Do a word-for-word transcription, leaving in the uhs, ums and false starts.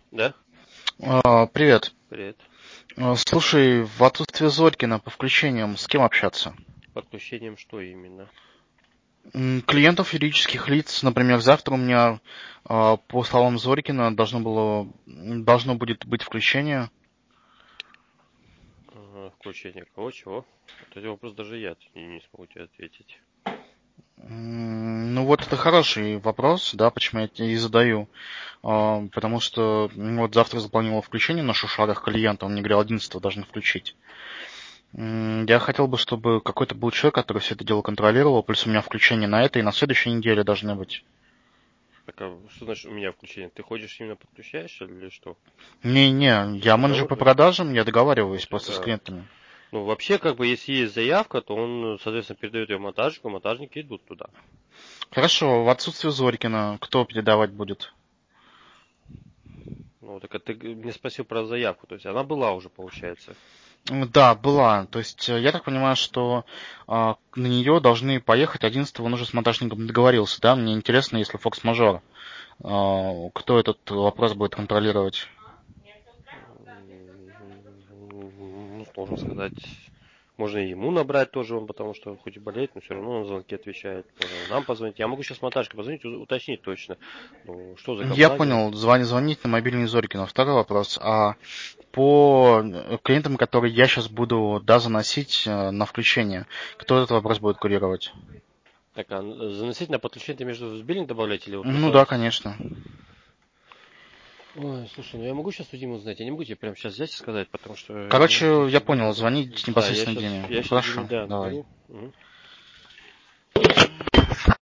Да? А, Привет. Привет. А, Слушай, в отсутствие Зорькина по включениям с кем общаться? Подключением что именно? М, Клиентов юридических лиц, например, завтра у меня, а, по словам Зорькина, должно было, м, должно будет быть включение. Ага, включение кого, чего? Вот этот вопрос даже я не, не смогу тебе ответить. М, Ну вот это хороший вопрос, да, почему я тебе и задаю. А, Потому что ну, вот завтра запланировал включение на шушарах клиента, он мне говорил, одиннадцатого должны включить. М, Я хотел бы, чтобы какой-то был человек, который все это дело контролировал, плюс у меня включение на этой и на следующей неделе должны быть. Так, а что значит у меня включение? Ты ходишь именно подключаешь или что? Не-не, Ты я что, менеджер по договор... продажам, я договариваюсь просто с а, клиентами. Ну, вообще, как бы, если есть заявка, то он, соответственно, передает ее монтажнику, монтажники идут туда. Хорошо, в отсутствие Зорькина кто передавать будет? Ну, так а ты не спросил про заявку, то есть она была уже, получается. М, Да, была. То есть э, я так понимаю, что а, на нее должны поехать одиннадцатого, он уже с монтажником договорился, да? Мне интересно, если форс-мажор, а, кто этот вопрос будет контролировать? Ну, сложно сказать. Можно и ему набрать тоже, он, потому что он хоть и болеет, но все равно он на звонки отвечает. Можно нам позвонить. Я могу сейчас монтажке позвонить, у- уточнить точно, ну, что за Я компания. понял, звони, звонить на мобильный Зорькина. Второй вопрос. А по э, клиентам, которые я сейчас буду, да, заносить э, на включение, кто этот вопрос будет курировать? Так, а заносить на подключение ты между в биллинг добавлять или вот Ну просто... да, конечно. Ой, слушай, ну я могу сейчас у Димы узнать, я не могу тебе прямо сейчас взять и сказать, потому что я Короче, сейчас я с Димой понял, говорю. звонить Да, я непосредственно сейчас, Диме. я сейчас Диме, Хорошо, да, давай. наберу. Мгм.